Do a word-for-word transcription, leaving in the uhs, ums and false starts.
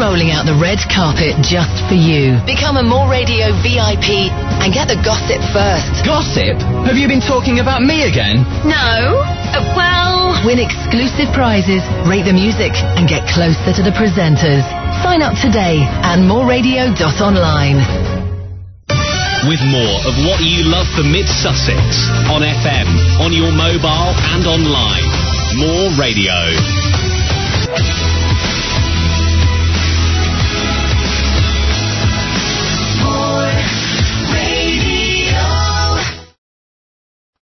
rolling out the red carpet just for you. Become a More Radio V I P and get the gossip first. Gossip? Have you been talking about me again? No. Uh, well... Win exclusive prizes, rate the music, and get closer to the presenters. Sign up today at more radio dot online. With more of what you love for Mid-Sussex on F M, on your mobile and online. More Radio.